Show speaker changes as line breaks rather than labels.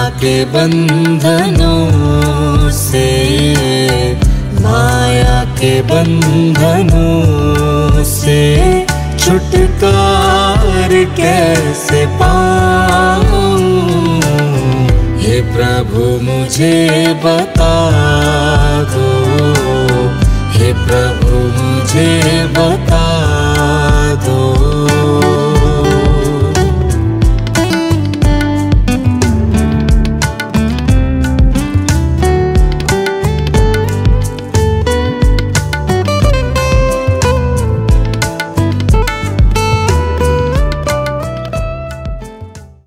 के बंधनों से, माया के बंधनों से छुटकार कैसे पाऊं। हे प्रभु मुझे बता दो, हे प्रभु मुझे बता